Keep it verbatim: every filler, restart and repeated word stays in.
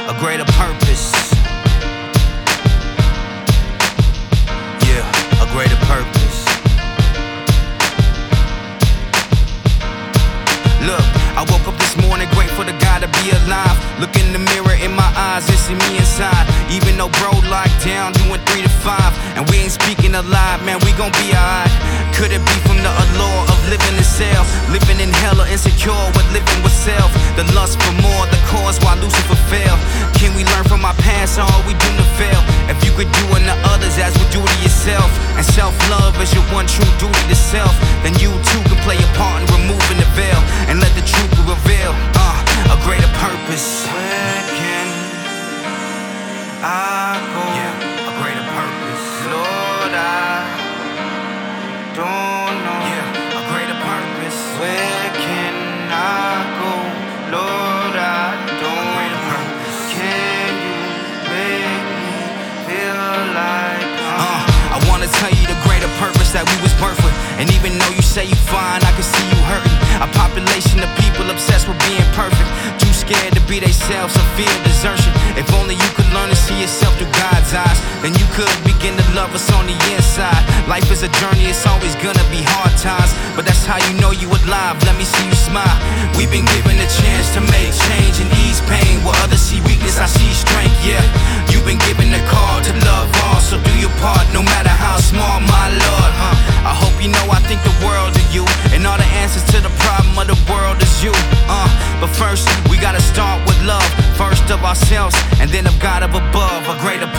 a greater purpose. Yeah, a greater purpose. Look, I woke up this morning grateful to God to be alive. Look in the mirror in my eyes and see me inside. Even though bro locked down doing three to five, and we ain't speaking alive, man, we gon' be alright. Could it be from the allure of living in self, living in hell or insecure with living with self? The lust for more, the cause why Lucifer fell. Can we learn from our past or are we doomed to fail? If you could do unto others as would do to yourself, and self-love is your one true duty to self, then you too can play a part in removing the veil and let the truth reveal uh, a greater purpose. Where can I go? Yeah, a greater purpose. Lord, I don't know. Yeah, a greater purpose. Where can I go? Lord, I don't know. Greater purpose. Can you make me feel like uh, I wanna tell you the greater purpose that we was birthed with. And even though you say you fine, I can see you hurting. A population of people obsessed with being perfect, too scared to be themselves or fear desertion. If only you could learn to see yourself through God's eyes, then you could begin to love us on the inside. Life is a journey, it's always gonna be hard times, but that's how you know you alive. Let me see you smile. We've been given a chance to make change and ease pain. Where others see weakness, I see strength. Yeah, you've been given the call to love all, so do your part, no matter how small, my Lord. Huh? I hope you know I think the world of you, and all the answers to the problem of the world is you. Uh, but first we gotta start with love, first of ourselves, and then of God up above, a greater